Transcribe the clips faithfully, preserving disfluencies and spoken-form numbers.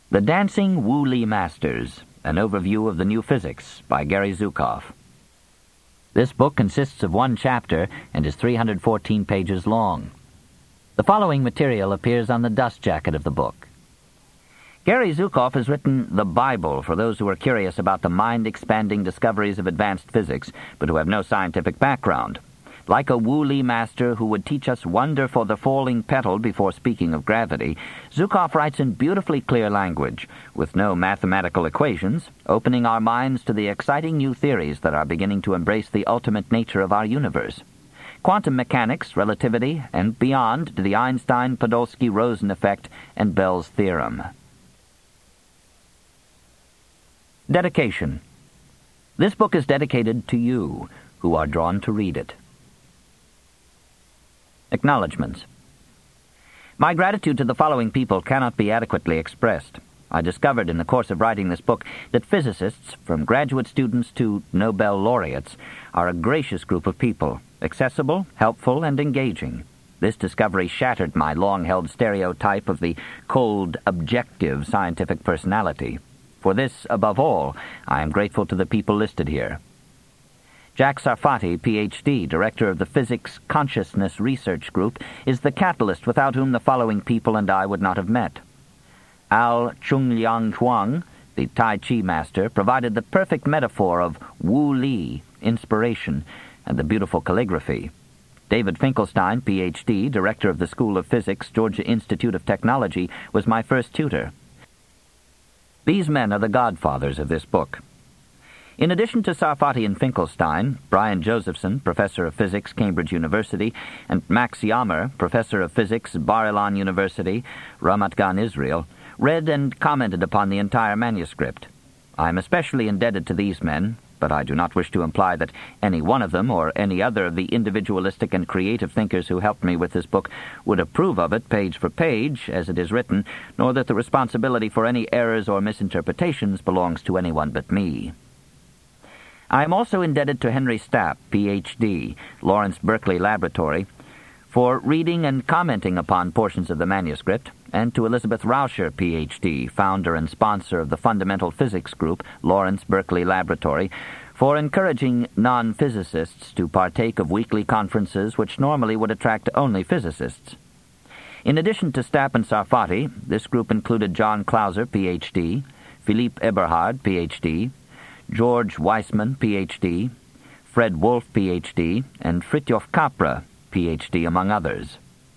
The Dancing Wu-Li Masters, an overview of the new physics by Gary Zukav. This book consists of one chapter and is three hundred fourteen pages long. The following material appears on the dust jacket of the book. Gary Zukav has written the Bible for those who are curious about the mind-expanding discoveries of advanced physics, but who have no scientific background. Like a Wu-Li master who would teach us wonder for the falling petal before speaking of gravity, Zukav writes in beautifully clear language, with no mathematical equations, opening our minds to the exciting new theories that are beginning to embrace the ultimate nature of our universe. Quantum mechanics, relativity, and beyond to the Einstein-Podolsky-Rosen effect and Bell's theorem. Dedication. This book is dedicated to you, who are drawn to read it. Acknowledgements. My gratitude to the following people cannot be adequately expressed. I discovered in the course of writing this book that physicists, from graduate students to Nobel laureates, are a gracious group of people, accessible, helpful, and engaging. This discovery shattered my long-held stereotype of the cold, objective scientific personality. For this, above all, I am grateful to the people listed here. Jack Sarfati, P H D, Director of the Physics Consciousness Research Group, is the catalyst without whom the following people and I would not have met. Al Chung-Liang Huang, the Tai Chi master, provided the perfect metaphor of Wu-Li, inspiration, and the beautiful calligraphy. David Finkelstein, P H D, Director of the School of Physics, Georgia Institute of Technology, was my first tutor. These men are the godfathers of this book. In addition to Sarfati and Finkelstein, Brian Josephson, Professor of Physics, Cambridge University, and Max Yammer, Professor of Physics, Bar-Ilan University, Ramat Gan, Israel, read and commented upon the entire manuscript. I am especially indebted to these men, but I do not wish to imply that any one of them or any other of the individualistic and creative thinkers who helped me with this book would approve of it page for page as it is written, nor that the responsibility for any errors or misinterpretations belongs to anyone but me. I am also indebted to Henry Stapp, P H D, Lawrence Berkeley Laboratory, for reading and commenting upon portions of the manuscript, and to Elizabeth Rauscher, P H D, founder and sponsor of the Fundamental Physics Group, Lawrence Berkeley Laboratory, for encouraging non-physicists to partake of weekly conferences which normally would attract only physicists. In addition to Stapp and Sarfati, this group included John Clauser, P H D, Philippe Eberhard, P H D, George Weissman, P H D, Fred Wolf, P H D, and Fritjof Capra, P H D, among others.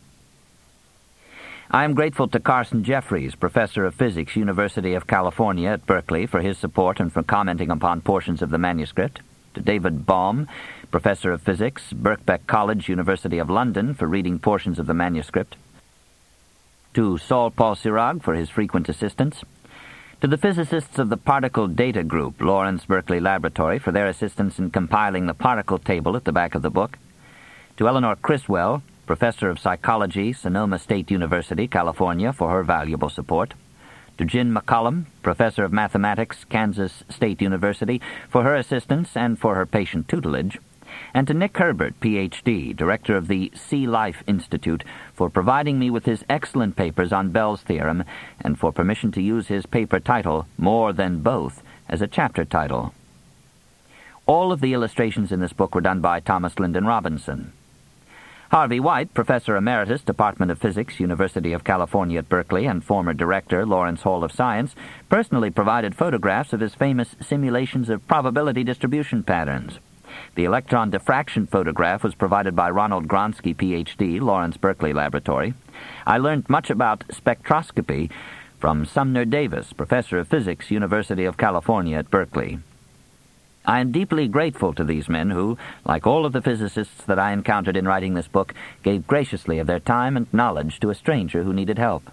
I am grateful to Carson Jeffries, Professor of Physics, University of California at Berkeley, for his support and for commenting upon portions of the manuscript, to David Baum, Professor of Physics, Birkbeck College, University of London, for reading portions of the manuscript, to Saul Paul Sirag for his frequent assistance, to the physicists of the Particle Data Group, Lawrence Berkeley Laboratory, for their assistance in compiling the particle table at the back of the book, to Eleanor Criswell, Professor of Psychology, Sonoma State University, California, for her valuable support, to Jin McCollum, Professor of Mathematics, Kansas State University, for her assistance and for her patient tutelage, and to Nick Herbert, P H D, Director of the Sea Life Institute, for providing me with his excellent papers on Bell's theorem and for permission to use his paper title, More Than Both, as a chapter title. All of the illustrations in this book were done by Thomas Lyndon Robinson. Harvey White, Professor Emeritus, Department of Physics, University of California at Berkeley, and former Director, Lawrence Hall of Science, personally provided photographs of his famous simulations of probability distribution patterns. The electron diffraction photograph was provided by Ronald Gronsky, P H D, Lawrence Berkeley Laboratory. I learned much about spectroscopy from Sumner Davis, Professor of Physics, University of California at Berkeley. I am deeply grateful to these men who, like all of the physicists that I encountered in writing this book, gave graciously of their time and knowledge to a stranger who needed help.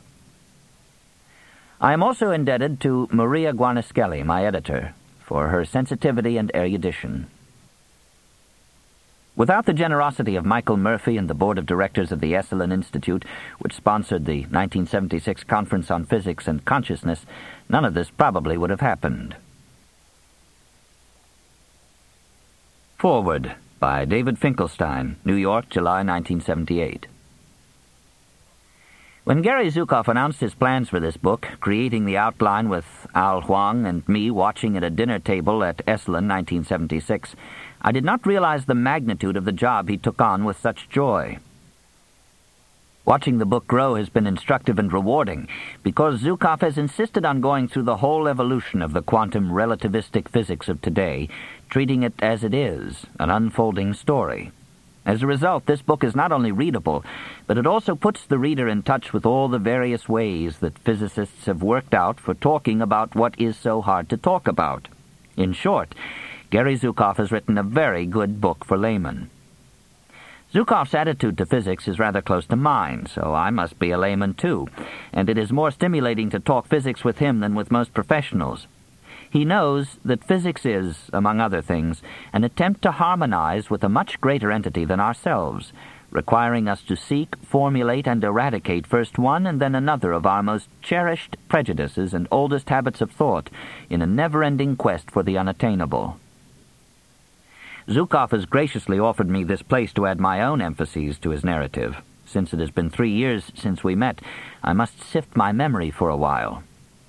I am also indebted to Maria Guarnaschelli, my editor, for her sensitivity and erudition. Without the generosity of Michael Murphy and the board of directors of the Esalen Institute, which sponsored the nineteen seventy-six Conference on Physics and Consciousness, none of this probably would have happened. Forward by David Finkelstein, New York, July nineteen seventy-eight. When Gary Zukav announced his plans for this book, creating the outline with Al Huang and me watching at a dinner table at Esalen, nineteen seventy-six, I did not realize the magnitude of the job he took on with such joy. Watching the book grow has been instructive and rewarding, because Zukav has insisted on going through the whole evolution of the quantum relativistic physics of today, treating it as it is, an unfolding story. As a result, this book is not only readable, but it also puts the reader in touch with all the various ways that physicists have worked out for talking about what is so hard to talk about. In short, Gary Zukav has written a very good book for laymen. Zukav's attitude to physics is rather close to mine, so I must be a layman too, and it is more stimulating to talk physics with him than with most professionals. He knows that physics is, among other things, an attempt to harmonize with a much greater entity than ourselves, requiring us to seek, formulate, and eradicate first one and then another of our most cherished prejudices and oldest habits of thought in a never-ending quest for the unattainable. Zukav has graciously offered me this place to add my own emphases to his narrative. Since it has been three years since we met, I must sift my memory for a while.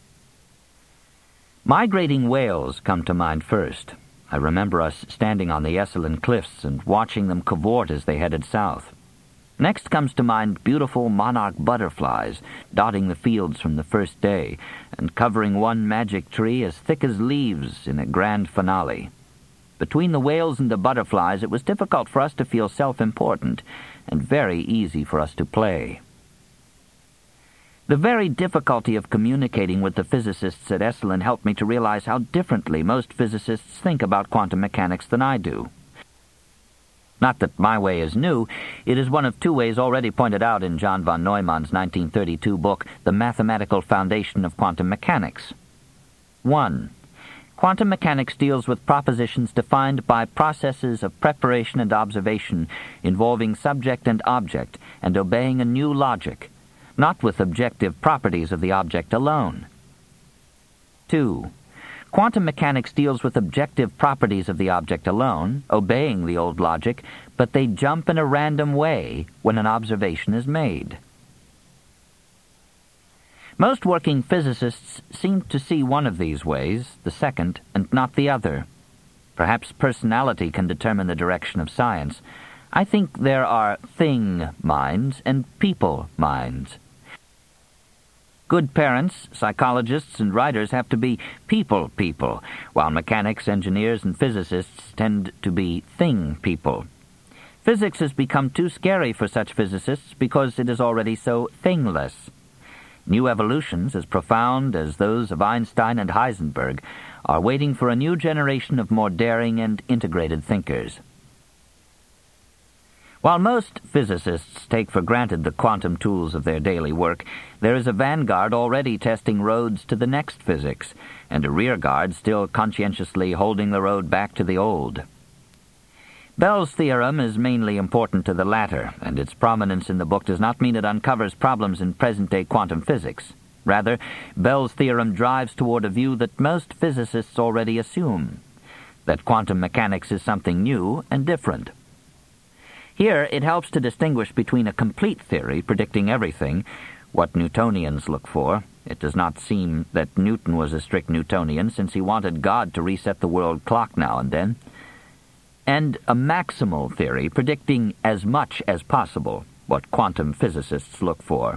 Migrating whales come to mind first. I remember us standing on the Esalen cliffs and watching them cavort as they headed south. Next comes to mind beautiful monarch butterflies dotting the fields from the first day and covering one magic tree as thick as leaves in a grand finale. Between the whales and the butterflies, it was difficult for us to feel self-important and very easy for us to play. The very difficulty of communicating with the physicists at Esalen helped me to realize how differently most physicists think about quantum mechanics than I do. Not that my way is new, it is one of two ways already pointed out in John von Neumann's nineteen thirty-two book, The Mathematical Foundation of Quantum Mechanics. One. Quantum mechanics deals with propositions defined by processes of preparation and observation involving subject and object and obeying a new logic, not with objective properties of the object alone. Two. Quantum mechanics deals with objective properties of the object alone, obeying the old logic, but they jump in a random way when an observation is made. Most working physicists seem to see one of these ways, the second, and not the other. Perhaps personality can determine the direction of science. I think there are thing minds and people minds. Good parents, psychologists, and writers have to be people people, while mechanics, engineers, and physicists tend to be thing people. Physics has become too scary for such physicists because it is already so thingless. New evolutions, as profound as those of Einstein and Heisenberg, are waiting for a new generation of more daring and integrated thinkers. While most physicists take for granted the quantum tools of their daily work, there is a vanguard already testing roads to the next physics, and a rearguard still conscientiously holding the road back to the old. Bell's theorem is mainly important to the latter, and its prominence in the book does not mean it uncovers problems in present-day quantum physics. Rather, Bell's theorem drives toward a view that most physicists already assume, that quantum mechanics is something new and different. Here, it helps to distinguish between a complete theory predicting everything, what Newtonians look for. It does not seem that Newton was a strict Newtonian, since he wanted God to reset the world clock now and then, and a maximal theory predicting as much as possible, what quantum physicists look for.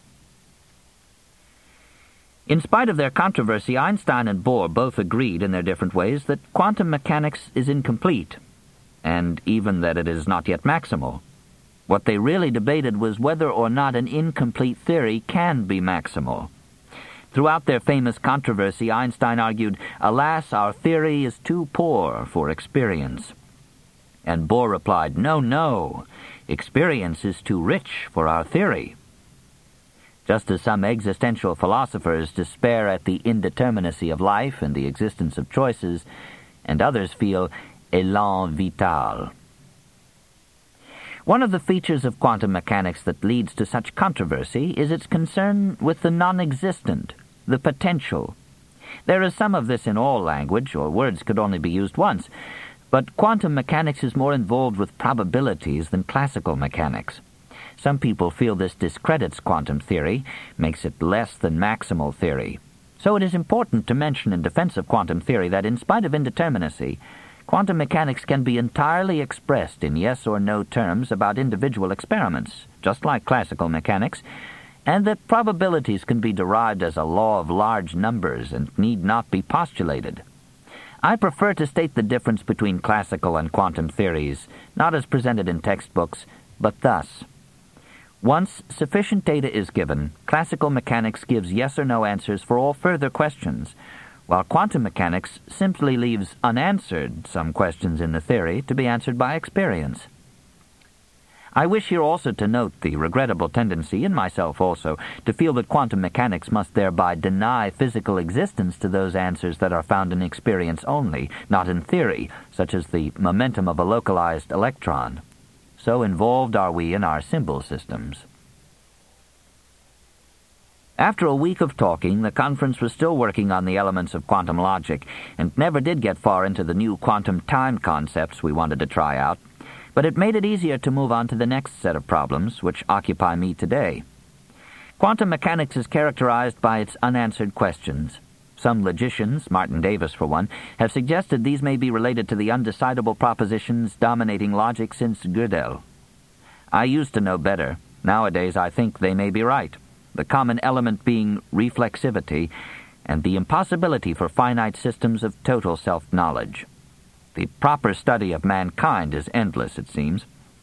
In spite of their controversy, Einstein and Bohr both agreed in their different ways that quantum mechanics is incomplete, and even that it is not yet maximal. What they really debated was whether or not an incomplete theory can be maximal. Throughout their famous controversy, Einstein argued, "Alas, our theory is too poor for experience." And Bohr replied, "No, no, experience is too rich for our theory." Just as some existential philosophers despair at the indeterminacy of life and the existence of choices, and others feel élan vital. One of the features of quantum mechanics that leads to such controversy is its concern with the non-existent, the potential. There is some of this in all language, or words could only be used once, but quantum mechanics is more involved with probabilities than classical mechanics. Some people feel this discredits quantum theory, makes it less than maximal theory. So it is important to mention in defense of quantum theory that in spite of indeterminacy, quantum mechanics can be entirely expressed in yes or no terms about individual experiments, just like classical mechanics, and that probabilities can be derived as a law of large numbers and need not be postulated. I prefer to state the difference between classical and quantum theories, not as presented in textbooks, but thus. Once sufficient data is given, classical mechanics gives yes or no answers for all further questions, while quantum mechanics simply leaves unanswered some questions in the theory to be answered by experience. I wish here also to note the regrettable tendency, in myself also, to feel that quantum mechanics must thereby deny physical existence to those answers that are found in experience only, not in theory, such as the momentum of a localized electron. So involved are we in our symbol systems. After a week of talking, the conference was still working on the elements of quantum logic, and never did get far into the new quantum time concepts we wanted to try out. But it made it easier to move on to the next set of problems, which occupy me today. Quantum mechanics is characterized by its unanswered questions. Some logicians, Martin Davis for one, have suggested these may be related to the undecidable propositions dominating logic since Gödel. I used to know better. Nowadays I think they may be right, the common element being reflexivity and the impossibility for finite systems of total self-knowledge. The proper study of mankind is endless, it seems.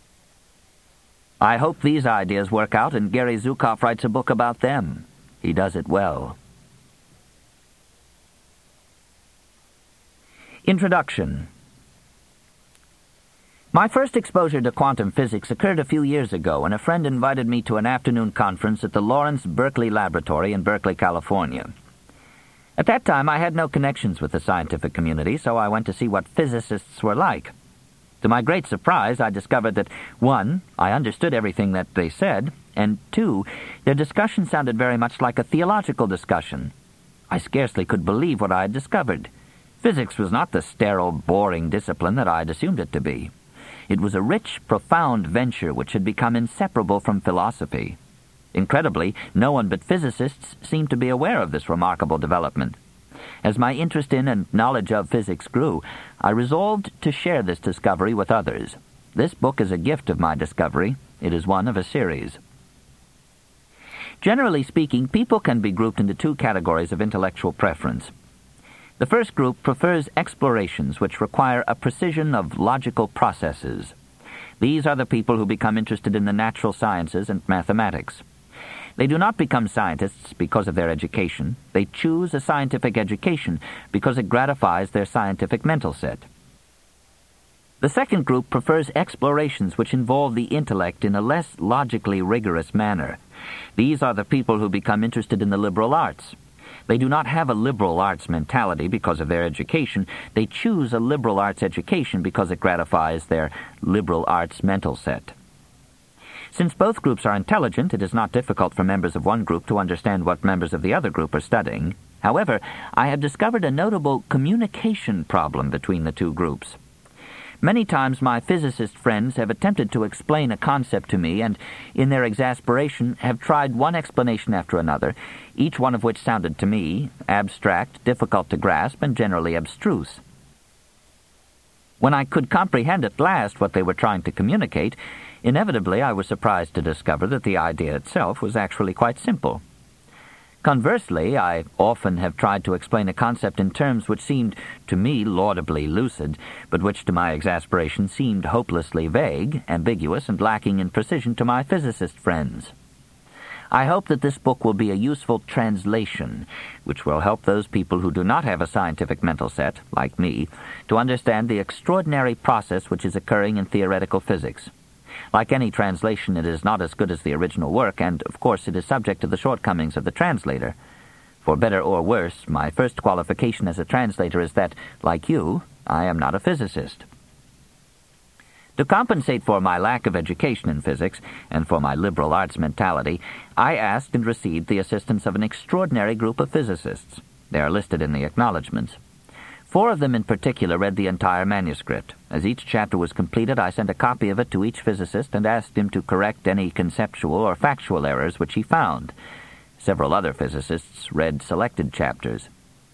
I hope these ideas work out and Gary Zukav writes a book about them. He does it well. Introduction. My first exposure to quantum physics occurred a few years ago when a friend invited me to an afternoon conference at the Lawrence Berkeley Laboratory in Berkeley, California. At that time, I had no connections with the scientific community, so I went to see what physicists were like. To my great surprise, I discovered that, one, I understood everything that they said, and two, their discussion sounded very much like a theological discussion. I scarcely could believe what I had discovered. Physics was not the sterile, boring discipline that I had assumed it to be. It was a rich, profound venture which had become inseparable from philosophy. Incredibly, no one but physicists seemed to be aware of this remarkable development. As my interest in and knowledge of physics grew, I resolved to share this discovery with others. This book is a gift of my discovery. It is one of a series. Generally speaking, people can be grouped into two categories of intellectual preference. The first group prefers explorations which require a precision of logical processes. These are the people who become interested in the natural sciences and mathematics. They do not become scientists because of their education. They choose a scientific education because it gratifies their scientific mental set. The second group prefers explorations which involve the intellect in a less logically rigorous manner. These are the people who become interested in the liberal arts. They do not have a liberal arts mentality because of their education. They choose a liberal arts education because it gratifies their liberal arts mental set. Since both groups are intelligent, it is not difficult for members of one group to understand what members of the other group are studying. However, I have discovered a notable communication problem between the two groups. Many times my physicist friends have attempted to explain a concept to me and, in their exasperation, have tried one explanation after another, each one of which sounded to me abstract, difficult to grasp, and generally abstruse. When I could comprehend at last what they were trying to communicate, inevitably I was surprised to discover that the idea itself was actually quite simple. Conversely, I often have tried to explain a concept in terms which seemed to me laudably lucid, but which to my exasperation seemed hopelessly vague, ambiguous, and lacking in precision to my physicist friends. I hope that this book will be a useful translation, which will help those people who do not have a scientific mental set, like me, to understand the extraordinary process which is occurring in theoretical physics. Like any translation, it is not as good as the original work, and, of course, it is subject to the shortcomings of the translator. For better or worse, my first qualification as a translator is that, like you, I am not a physicist. To compensate for my lack of education in physics, and for my liberal arts mentality, I asked and received the assistance of an extraordinary group of physicists. They are listed in the acknowledgments. Four of them in particular read the entire manuscript. As each chapter was completed, I sent a copy of it to each physicist and asked him to correct any conceptual or factual errors which he found. Several other physicists read selected chapters.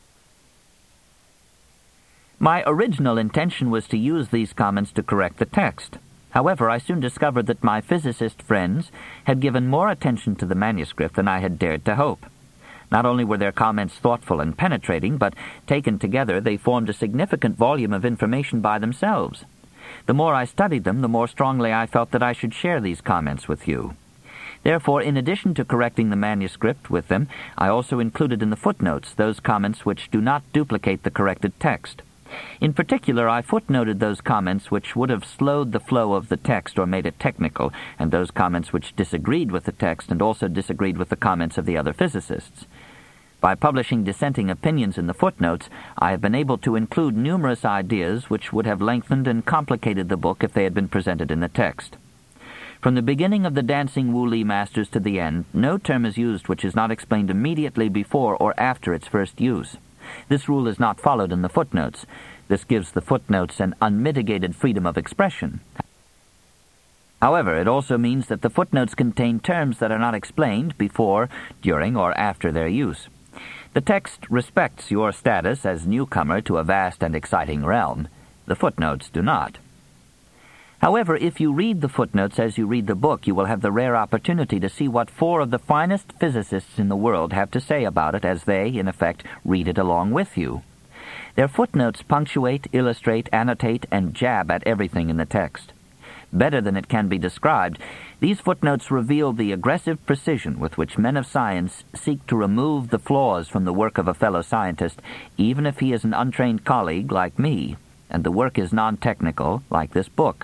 My original intention was to use these comments to correct the text. However, I soon discovered that my physicist friends had given more attention to the manuscript than I had dared to hope. Not only were their comments thoughtful and penetrating, but taken together they formed a significant volume of information by themselves. The more I studied them, the more strongly I felt that I should share these comments with you. Therefore, in addition to correcting the manuscript with them, I also included in the footnotes those comments which do not duplicate the corrected text. In particular, I footnoted those comments which would have slowed the flow of the text or made it technical, and those comments which disagreed with the text and also disagreed with the comments of the other physicists. By publishing dissenting opinions in the footnotes, I have been able to include numerous ideas which would have lengthened and complicated the book if they had been presented in the text. From the beginning of the Dancing Wu Li Masters to the end, no term is used which is not explained immediately before or after its first use. This rule is not followed in the footnotes. This gives the footnotes an unmitigated freedom of expression. However, it also means that the footnotes contain terms that are not explained before, during, or after their use. The text respects your status as newcomer to a vast and exciting realm. The footnotes do not. However, if you read the footnotes as you read the book, you will have the rare opportunity to see what four of the finest physicists in the world have to say about it as they, in effect, read it along with you. Their footnotes punctuate, illustrate, annotate, and jab at everything in the text. Better than it can be described, these footnotes reveal the aggressive precision with which men of science seek to remove the flaws from the work of a fellow scientist, even if he is an untrained colleague like me, and the work is non-technical, like this book.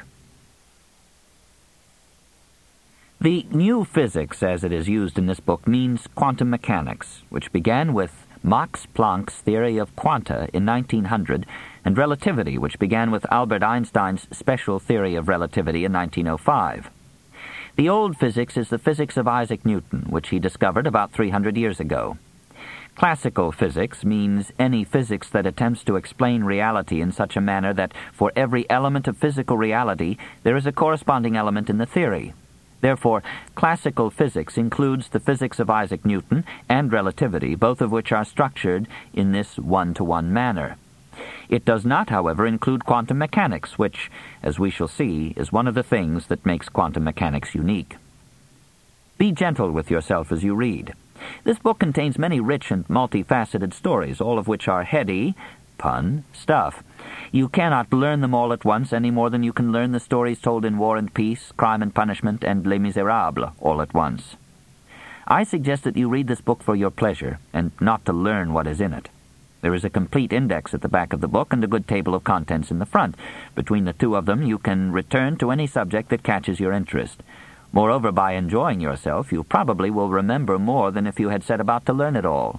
The new physics, as it is used in this book, means quantum mechanics, which began with Max Planck's theory of quanta in nineteen hundred, and relativity, which began with Albert Einstein's special theory of relativity in nineteen oh five. The old physics is the physics of Isaac Newton, which he discovered about three hundred years ago. Classical physics means any physics that attempts to explain reality in such a manner that for every element of physical reality there is a corresponding element in the theory. Therefore, classical physics includes the physics of Isaac Newton and relativity, both of which are structured in this one-to-one manner. It does not, however, include quantum mechanics, which, as we shall see, is one of the things that makes quantum mechanics unique. Be gentle with yourself as you read. This book contains many rich and multifaceted stories, all of which are heady, pun, stuff. You cannot learn them all at once any more than you can learn the stories told in War and Peace, Crime and Punishment, and Les Miserables all at once. I suggest that you read this book for your pleasure, and not to learn what is in it. There is a complete index at the back of the book and a good table of contents in the front. Between the two of them, you can return to any subject that catches your interest. Moreover, by enjoying yourself, you probably will remember more than if you had set about to learn it all.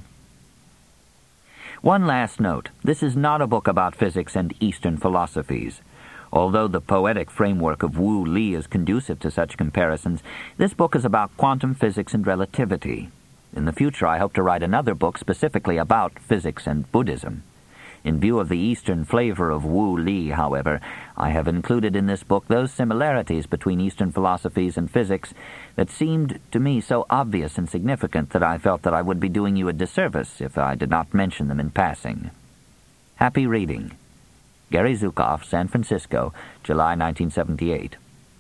One last note. This is not a book about physics and Eastern philosophies. Although the poetic framework of Wu Li is conducive to such comparisons, this book is about quantum physics and relativity. In the future, I hope to write another book specifically about physics and Buddhism. In view of the Eastern flavor of Wu Li, however, I have included in this book those similarities between Eastern philosophies and physics that seemed to me so obvious and significant that I felt that I would be doing you a disservice if I did not mention them in passing. Happy reading. Gary Zukav, San Francisco, July nineteen seventy-eight.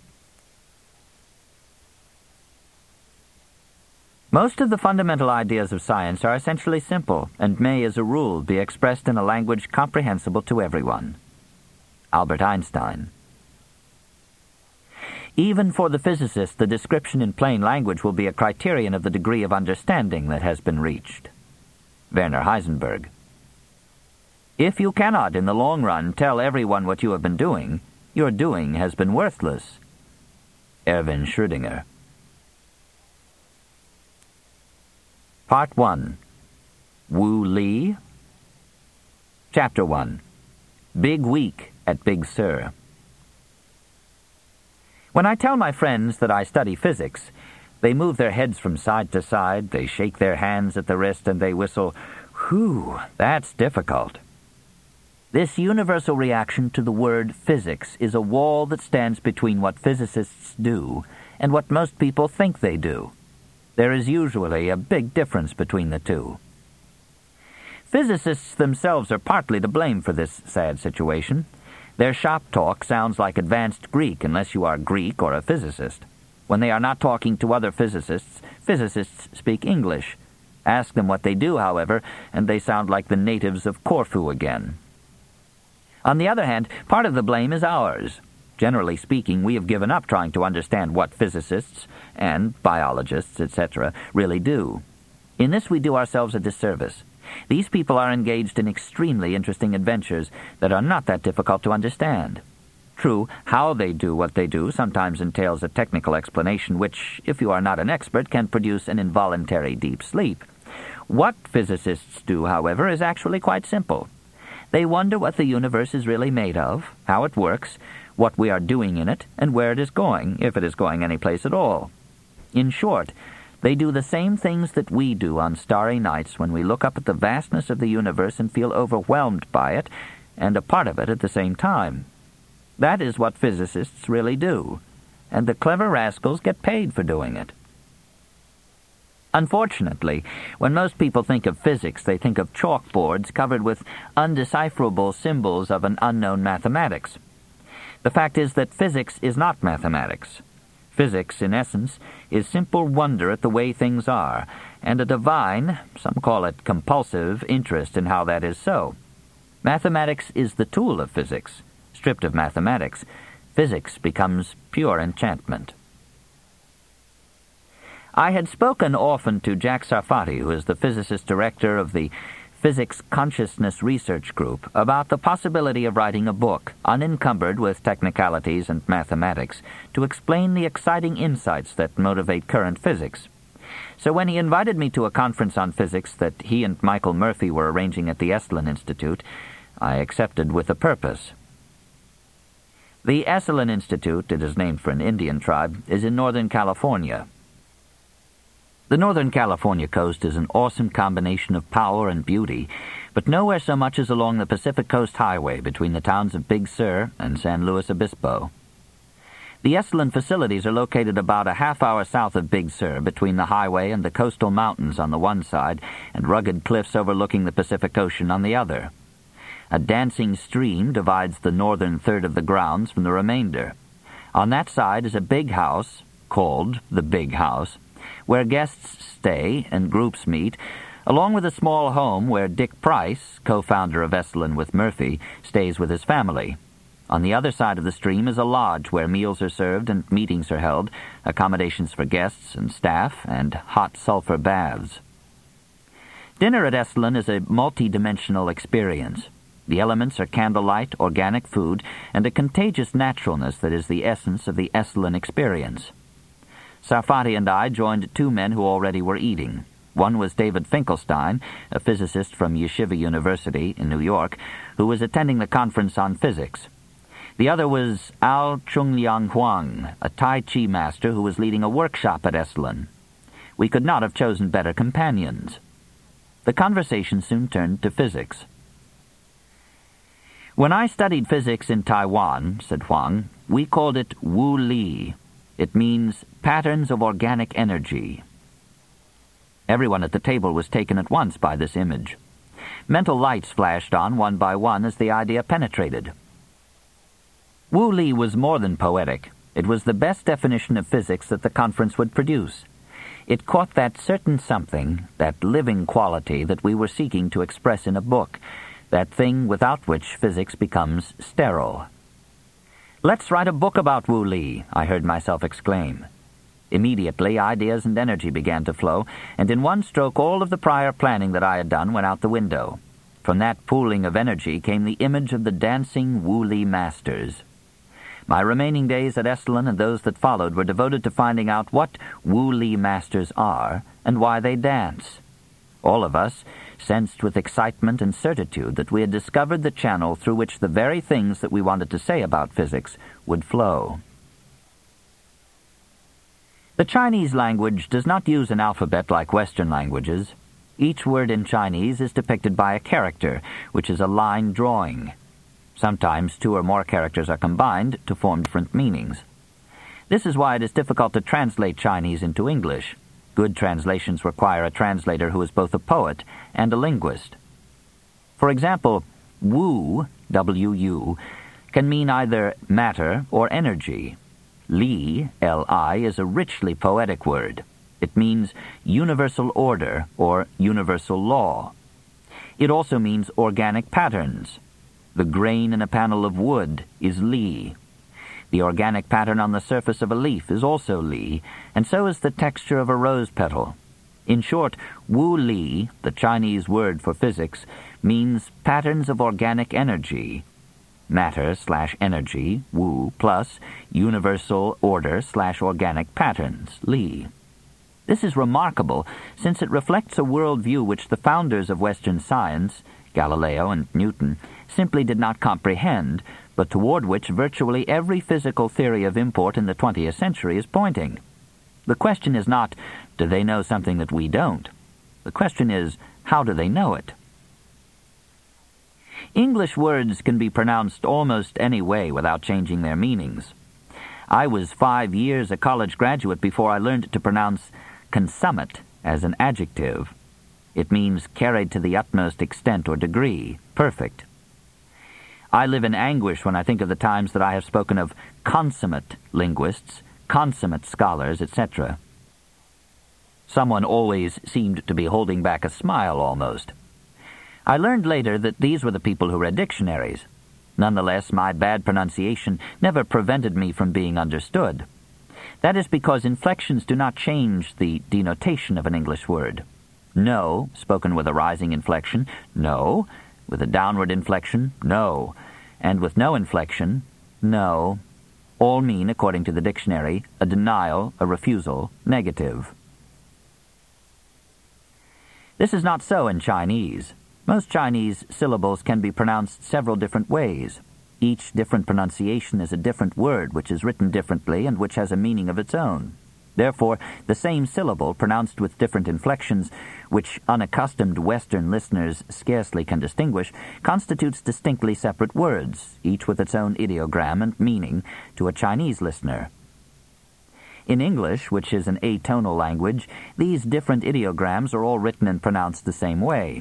Most of the fundamental ideas of science are essentially simple and may, as a rule, be expressed in a language comprehensible to everyone. Albert Einstein. Even for the physicist, the description in plain language will be a criterion of the degree of understanding that has been reached. Werner Heisenberg. If you cannot, in the long run, tell everyone what you have been doing, your doing has been worthless. Erwin Schrödinger. Part one. Wu Li. Chapter one. Big Week at Big Sur. When I tell my friends that I study physics, they move their heads from side to side, they shake their hands at the wrist, and they whistle, "Whew, that's difficult." This universal reaction to the word physics is a wall that stands between what physicists do and what most people think they do. There is usually a big difference between the two. Physicists themselves are partly to blame for this sad situation. Their shop talk sounds like advanced Greek unless you are Greek or a physicist. When they are not talking to other physicists, physicists speak English. Ask them what they do, however, and they sound like the natives of Corfu again. On the other hand, part of the blame is ours. Generally speaking, we have given up trying to understand what physicists and biologists, et cetera, really do. In this we do ourselves a disservice. These people are engaged in extremely interesting adventures that are not that difficult to understand. True, how they do what they do sometimes entails a technical explanation which, if you are not an expert, can produce an involuntary deep sleep. What physicists do, however, is actually quite simple. They wonder what the universe is really made of, how it works, what we are doing in it, and where it is going, if it is going any place at all. In short, they do the same things that we do on starry nights when we look up at the vastness of the universe and feel overwhelmed by it, and a part of it at the same time. That is what physicists really do, and the clever rascals get paid for doing it. Unfortunately, when most people think of physics, they think of chalkboards covered with undecipherable symbols of an unknown mathematics. The fact is that physics is not mathematics. Physics, in essence, is simple wonder at the way things are, and a divine, some call it compulsive, interest in how that is so. Mathematics is the tool of physics. Stripped of mathematics, physics becomes pure enchantment. I had spoken often to Jack Sarfati, who is the physicist director of the Physics Consciousness Research Group, about the possibility of writing a book, unencumbered with technicalities and mathematics, to explain the exciting insights that motivate current physics. So when he invited me to a conference on physics that he and Michael Murphy were arranging at the Esalen Institute, I accepted with a purpose. The Esalen Institute, it is named for an Indian tribe, is in Northern California. The Northern California coast is an awesome combination of power and beauty, but nowhere so much as along the Pacific Coast Highway between the towns of Big Sur and San Luis Obispo. The Esalen facilities are located about a half hour south of Big Sur, between the highway and the coastal mountains on the one side and rugged cliffs overlooking the Pacific Ocean on the other. A dancing stream divides the northern third of the grounds from the remainder. On that side is a big house, called the Big House, where guests stay and groups meet, along with a small home where Dick Price, co-founder of Esalen with Murphy, stays with his family. On the other side of the stream is a lodge where meals are served and meetings are held, accommodations for guests and staff, and hot sulfur baths. Dinner at Esalen is a multi-dimensional experience. The elements are candlelight, organic food, and a contagious naturalness that is the essence of the Esalen experience. Sarfati and I joined two men who already were eating. One was David Finkelstein, a physicist from Yeshiva University in New York, who was attending the conference on physics. The other was Al Chung-Liang Huang, a Tai Chi master who was leading a workshop at Esalen. We could not have chosen better companions. The conversation soon turned to physics. When I studied physics in Taiwan, said Huang, we called it Wu Li. It means patterns of organic energy. Everyone at the table was taken at once by this image. Mental lights flashed on one by one as the idea penetrated. Wu Li was more than poetic. It was the best definition of physics that the conference would produce. It caught that certain something, that living quality that we were seeking to express in a book, that thing without which physics becomes sterile. "Let's write a book about Wu Li," I heard myself exclaim. Immediately, ideas and energy began to flow, and in one stroke all of the prior planning that I had done went out the window. From that pooling of energy came the image of the dancing Wu Li masters. My remaining days at Esalen and those that followed were devoted to finding out what Wu Li masters are and why they dance. All of us sensed with excitement and certitude that we had discovered the channel through which the very things that we wanted to say about physics would flow. The Chinese language does not use an alphabet like Western languages. Each word in Chinese is depicted by a character, which is a line drawing. Sometimes two or more characters are combined to form different meanings. This is why it is difficult to translate Chinese into English. Good translations require a translator who is both a poet and a linguist. For example, Wu, W U, can mean either matter or energy. Li, L I, is a richly poetic word. It means universal order or universal law. It also means organic patterns. The grain in a panel of wood is Li. The organic pattern on the surface of a leaf is also Li, and so is the texture of a rose petal. In short, Wu Li, the Chinese word for physics, means patterns of organic energy. Matter slash energy, Wu, plus universal order slash organic patterns, Li. This is remarkable, since it reflects a worldview which the founders of Western science, Galileo and Newton, simply did not comprehend, but toward which virtually every physical theory of import in the twentieth century is pointing. The question is not, do they know something that we don't? The question is, how do they know it? English words can be pronounced almost any way without changing their meanings. I was five years a college graduate before I learned to pronounce consummate as an adjective. It means carried to the utmost extent or degree, perfect. I live in anguish when I think of the times that I have spoken of consummate linguists, consummate scholars, et cetera. Someone always seemed to be holding back a smile almost. I learned later that these were the people who read dictionaries. Nonetheless, my bad pronunciation never prevented me from being understood. That is because inflections do not change the denotation of an English word. No, spoken with a rising inflection, no. With a downward inflection, no. And with no inflection, no. All mean, according to the dictionary, a denial, a refusal, negative. This is not so in Chinese. Most Chinese syllables can be pronounced several different ways. Each different pronunciation is a different word which is written differently and which has a meaning of its own. Therefore, the same syllable pronounced with different inflections, which unaccustomed Western listeners scarcely can distinguish, constitutes distinctly separate words, each with its own ideogram and meaning, to a Chinese listener. In English, which is an atonal language, these different ideograms are all written and pronounced the same way.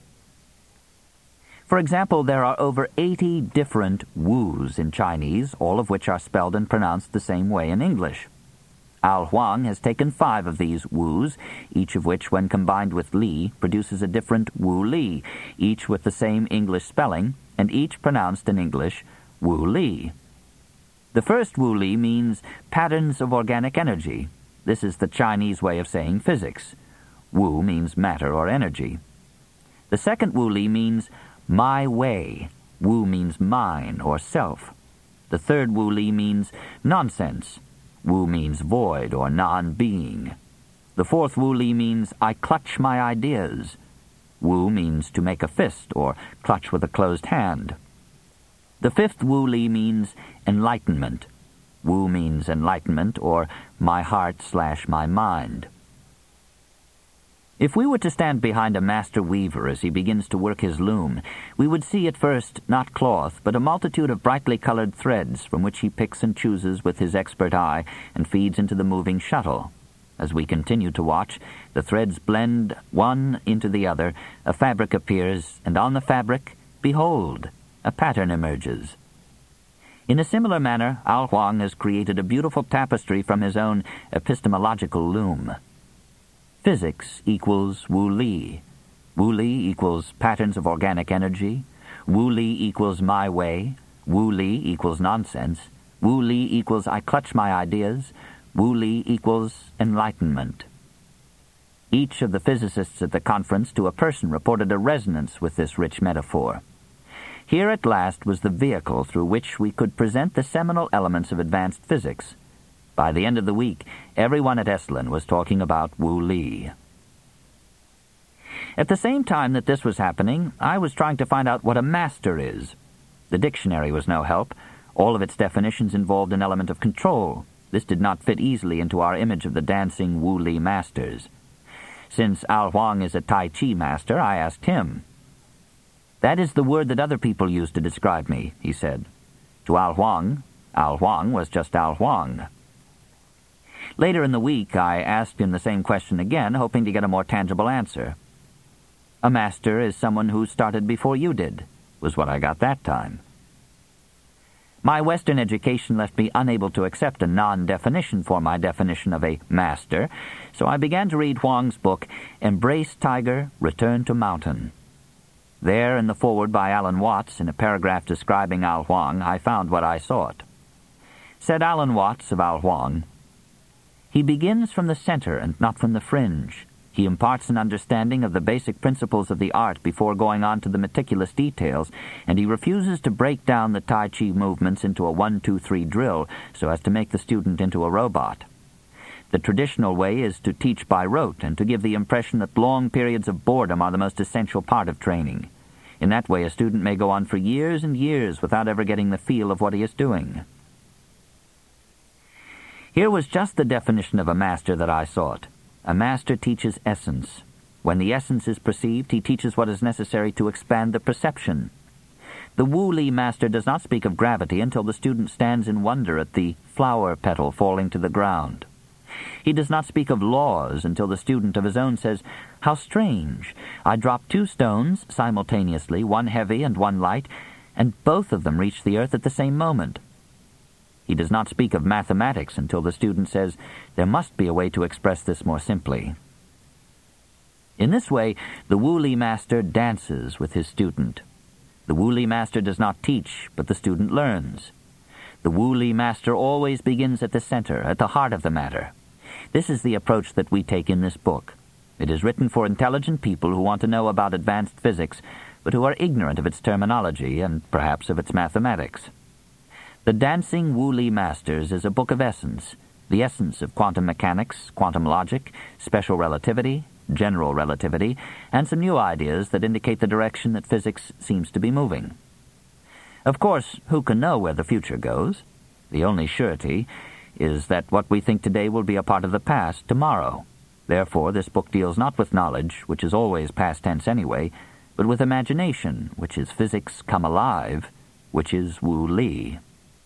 For example, there are over eighty different Wus in Chinese, all of which are spelled and pronounced the same way in English. Al Huang has taken five of these Wus, each of which, when combined with Li, produces a different Wu Li, each with the same English spelling, and each pronounced in English Wu Li. The first Wu Li means patterns of organic energy. This is the Chinese way of saying physics. Wu means matter or energy. The second Wu Li means my way. Wu means mine or self. The third Wu Li means nonsense. Wu means void or non-being. The fourth Wu Li means I clutch my ideas. Wu means to make a fist or clutch with a closed hand. The fifth Wu Li means enlightenment. Wu means enlightenment or my heart slash my mind. If we were to stand behind a master weaver as he begins to work his loom, we would see at first not cloth, but a multitude of brightly colored threads from which he picks and chooses with his expert eye and feeds into the moving shuttle. As we continue to watch, the threads blend one into the other, a fabric appears, and on the fabric, behold, a pattern emerges. In a similar manner, Al Huang has created a beautiful tapestry from his own epistemological loom. Physics equals Wu Li. Wu Li equals patterns of organic energy. Wu Li equals my way. Wu Li equals nonsense. Wu Li equals I clutch my ideas. Wu Li equals enlightenment. Each of the physicists at the conference to a person reported a resonance with this rich metaphor. Here at last was the vehicle through which we could present the seminal elements of advanced physics. By the end of the week, everyone at Esalen was talking about Wu Li. At the same time that this was happening, I was trying to find out what a master is. The dictionary was no help. All of its definitions involved an element of control. This did not fit easily into our image of the dancing Wu Li masters. Since Al Huang is a Tai Chi master, I asked him. "That is the word that other people use to describe me," he said. To Al Huang, Al Huang was just Al Huang. Later in the week, I asked him the same question again, hoping to get a more tangible answer. "A master is someone who started before you did," was what I got that time. My Western education left me unable to accept a non-definition for my definition of a master, so I began to read Huang's book, Embrace Tiger, Return to Mountain. There, in the foreword by Alan Watts, in a paragraph describing Al Huang, I found what I sought. Said Alan Watts of Al Huang, "He begins from the center and not from the fringe. He imparts an understanding of the basic principles of the art before going on to the meticulous details, and he refuses to break down the Tai Chi movements into a one two three drill so as to make the student into a robot. The traditional way is to teach by rote and to give the impression that long periods of boredom are the most essential part of training. In that way, a student may go on for years and years without ever getting the feel of what he is doing." Here was just the definition of a master that I sought. A master teaches essence. When the essence is perceived, he teaches what is necessary to expand the perception. The Wu Li master does not speak of gravity until the student stands in wonder at the flower petal falling to the ground. He does not speak of laws until the student of his own says, "How strange! I dropped two stones simultaneously, one heavy and one light, and both of them reached the earth at the same moment." He does not speak of mathematics until the student says, "There must be a way to express this more simply." In this way, the Wu Li master dances with his student. The Wu Li master does not teach, but the student learns. The Wu Li master always begins at the center, at the heart of the matter. This is the approach that we take in this book. It is written for intelligent people who want to know about advanced physics, but who are ignorant of its terminology and perhaps of its mathematics. The Dancing Wu Li Masters is a book of essence, the essence of quantum mechanics, quantum logic, special relativity, general relativity, and some new ideas that indicate the direction that physics seems to be moving. Of course, who can know where the future goes? The only surety is that what we think today will be a part of the past tomorrow. Therefore, this book deals not with knowledge, which is always past tense anyway, but with imagination, which is physics come alive, which is Wu Li.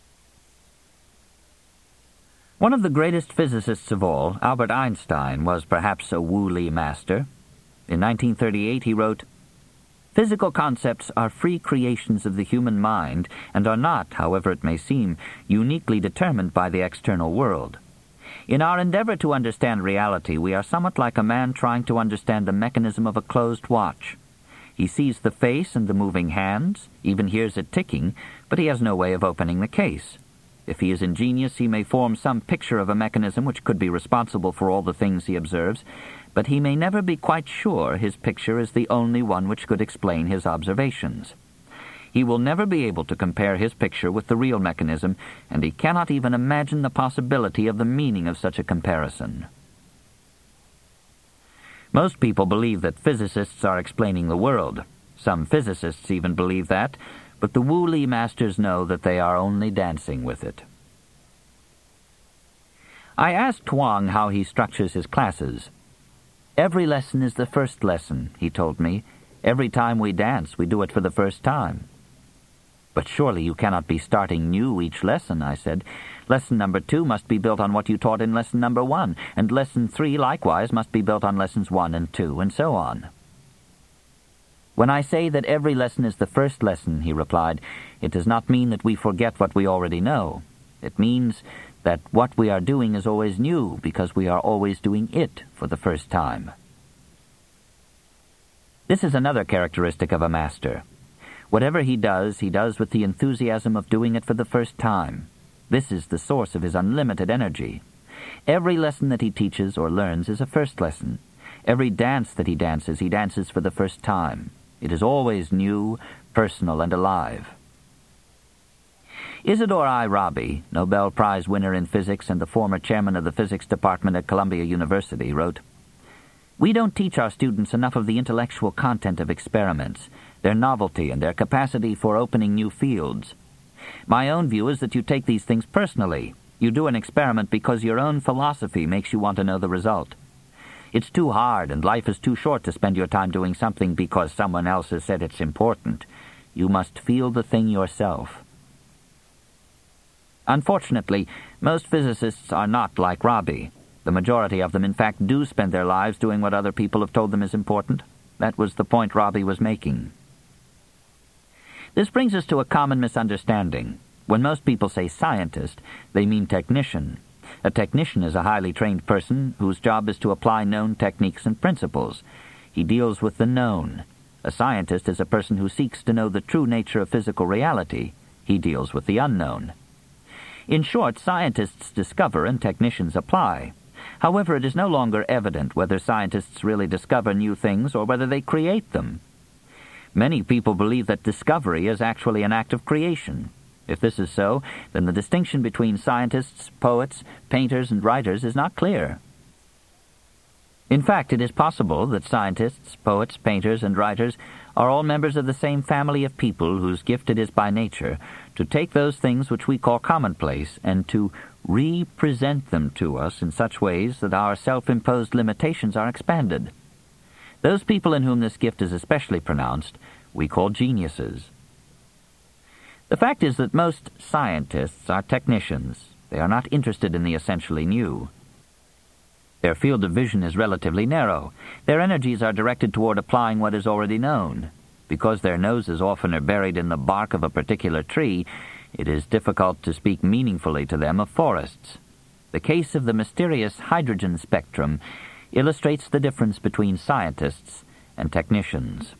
One of the greatest physicists of all, Albert Einstein, was perhaps a Wu Li master. In nineteen thirty-eight he wrote, "Physical concepts are free creations of the human mind and are not, however it may seem, uniquely determined by the external world. In our endeavor to understand reality, we are somewhat like a man trying to understand the mechanism of a closed watch. He sees the face and the moving hands, even hears it ticking, but he has no way of opening the case. If he is ingenious, he may form some picture of a mechanism which could be responsible for all the things he observes, but he may never be quite sure his picture is the only one which could explain his observations. He will never be able to compare his picture with the real mechanism, and he cannot even imagine the possibility of the meaning of such a comparison." Most people believe that physicists are explaining the world. Some physicists even believe that, but the Wu Li masters know that they are only dancing with it. I asked Huang how he structures his classes. "Every lesson is the first lesson," he told me. "Every time we dance, we do it for the first time." "But surely you cannot be starting new each lesson," I said. "Lesson number two must be built on what you taught in lesson number one, and lesson three likewise must be built on lessons one and two, and so on." "When I say that every lesson is the first lesson," he replied, "it does not mean that we forget what we already know. It means that what we are doing is always new because we are always doing it for the first time." This is another characteristic of a master. Whatever he does, he does with the enthusiasm of doing it for the first time. This is the source of his unlimited energy. Every lesson that he teaches or learns is a first lesson. Every dance that he dances, he dances for the first time. It is always new, personal, and alive. Isidore I. Rabi, Nobel Prize winner in physics and the former chairman of the physics department at Columbia University, wrote, "We don't teach our students enough of the intellectual content of experiments, their novelty and their capacity for opening new fields. My own view is that you take these things personally. You do an experiment because your own philosophy makes you want to know the result. It's too hard, and life is too short to spend your time doing something because someone else has said it's important. You must feel the thing yourself. Unfortunately, most physicists are not like Robbie. The majority of them, in fact, do spend their lives doing what other people have told them is important. That was the point Robbie was making. This brings us to a common misunderstanding. When most people say scientist, they mean technician. A technician is a highly trained person whose job is to apply known techniques and principles. He deals with the known. A scientist is a person who seeks to know the true nature of physical reality. He deals with the unknown. In short, scientists discover and technicians apply. However, it is no longer evident whether scientists really discover new things or whether they create them. Many people believe that discovery is actually an act of creation. If this is so, then the distinction between scientists, poets, painters, and writers is not clear. In fact, it is possible that scientists, poets, painters, and writers are all members of the same family of people whose gift it is by nature to take those things which we call commonplace and to represent them to us in such ways that our self-imposed limitations are expanded. Those people in whom this gift is especially pronounced we call geniuses. The fact is that most scientists are technicians. They are not interested in the essentially new. Their field of vision is relatively narrow. Their energies are directed toward applying what is already known. Because their noses often are buried in the bark of a particular tree, it is difficult to speak meaningfully to them of forests. The case of the mysterious hydrogen spectrum illustrates the difference between scientists and technicians.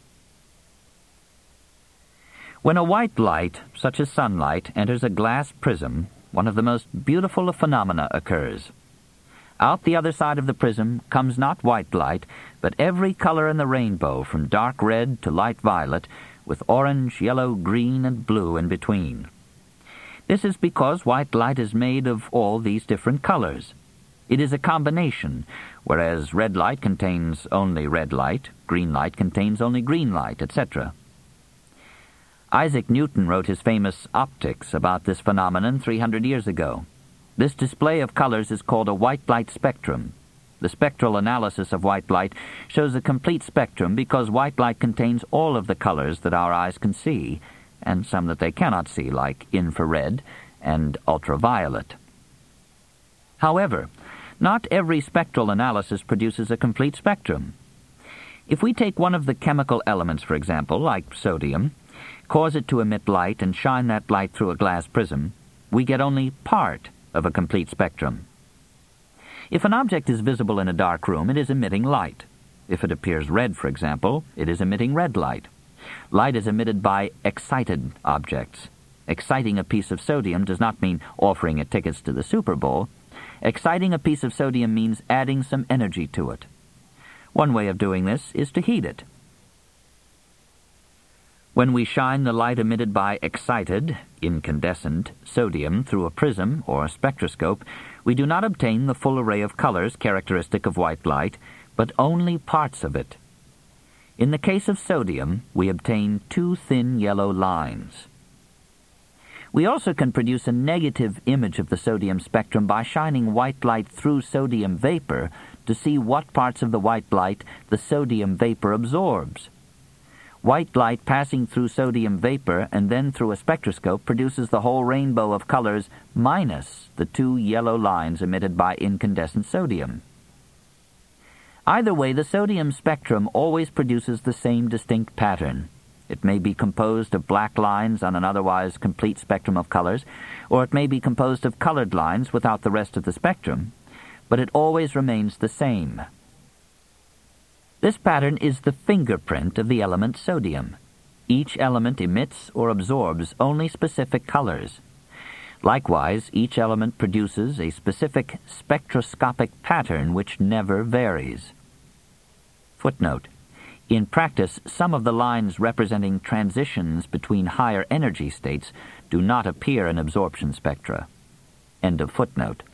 When a white light, such as sunlight, enters a glass prism, one of the most beautiful of phenomena occurs. Out the other side of the prism comes not white light, but every color in the rainbow, from dark red to light violet, with orange, yellow, green, and blue in between. This is because white light is made of all these different colors. It is a combination, whereas red light contains only red light, green light contains only green light, et cetera. Isaac Newton wrote his famous Optics about this phenomenon three hundred years ago. This display of colors is called a white light spectrum. The spectral analysis of white light shows a complete spectrum because white light contains all of the colors that our eyes can see, and some that they cannot see, like infrared and ultraviolet. However, not every spectral analysis produces a complete spectrum. If we take one of the chemical elements, for example, like sodium, cause it to emit light and shine that light through a glass prism, we get only part of a complete spectrum. If an object is visible in a dark room, it is emitting light. If it appears red, for example, it is emitting red light. Light is emitted by excited objects. Exciting a piece of sodium does not mean offering it tickets to the Super Bowl. Exciting a piece of sodium means adding some energy to it. One way of doing this is to heat it. When we shine the light emitted by excited, incandescent, sodium through a prism or a spectroscope, we do not obtain the full array of colors characteristic of white light, but only parts of it. In the case of sodium, we obtain two thin yellow lines. We also can produce a negative image of the sodium spectrum by shining white light through sodium vapor to see what parts of the white light the sodium vapor absorbs. White light passing through sodium vapor and then through a spectroscope produces the whole rainbow of colors minus the two yellow lines emitted by incandescent sodium. Either way, the sodium spectrum always produces the same distinct pattern. It may be composed of black lines on an otherwise complete spectrum of colors, or it may be composed of colored lines without the rest of the spectrum, but it always remains the same. This pattern is the fingerprint of the element sodium. Each element emits or absorbs only specific colors. Likewise, each element produces a specific spectroscopic pattern which never varies. Footnote: in practice, some of the lines representing transitions between higher energy states do not appear in absorption spectra. End of footnote.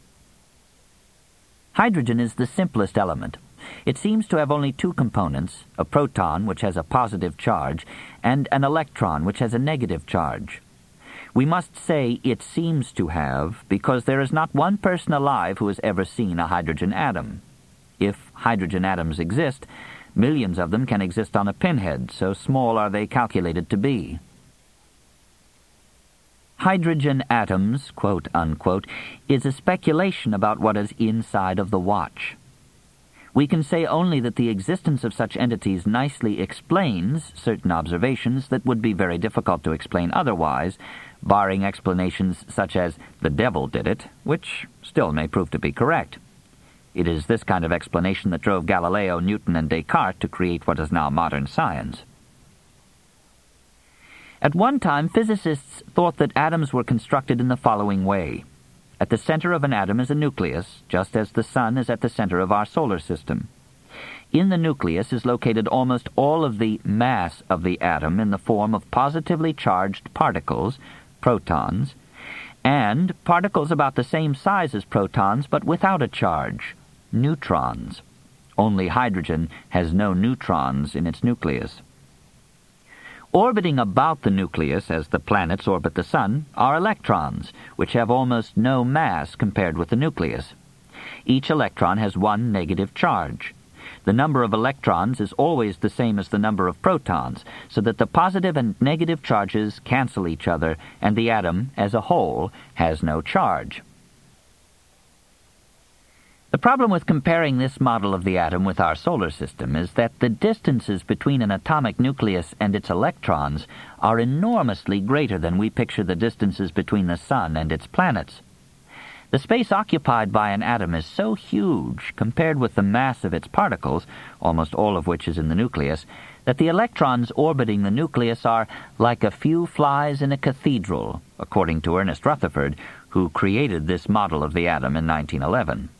Hydrogen is the simplest element. It seems to have only two components, a proton, which has a positive charge, and an electron, which has a negative charge. We must say it seems to have, because there is not one person alive who has ever seen a hydrogen atom. If hydrogen atoms exist, millions of them can exist on a pinhead, so small are they calculated to be. Hydrogen atoms, quote unquote, is a speculation about what is inside of the watch. We can say only that the existence of such entities nicely explains certain observations that would be very difficult to explain otherwise, barring explanations such as the devil did it, which still may prove to be correct. It is this kind of explanation that drove Galileo, Newton, and Descartes to create what is now modern science. At one time, physicists thought that atoms were constructed in the following way. At the center of an atom is a nucleus, just as the sun is at the center of our solar system. In the nucleus is located almost all of the mass of the atom in the form of positively charged particles, protons, and particles about the same size as protons but without a charge, neutrons. Only hydrogen has no neutrons in its nucleus. Orbiting about the nucleus, as the planets orbit the sun, are electrons, which have almost no mass compared with the nucleus. Each electron has one negative charge. The number of electrons is always the same as the number of protons, so that the positive and negative charges cancel each other, and the atom, as a whole, has no charge. The problem with comparing this model of the atom with our solar system is that the distances between an atomic nucleus and its electrons are enormously greater than we picture the distances between the sun and its planets. The space occupied by an atom is so huge, compared with the mass of its particles, almost all of which is in the nucleus, that the electrons orbiting the nucleus are like a few flies in a cathedral, according to Ernest Rutherford, who created this model of the atom in nineteen eleven.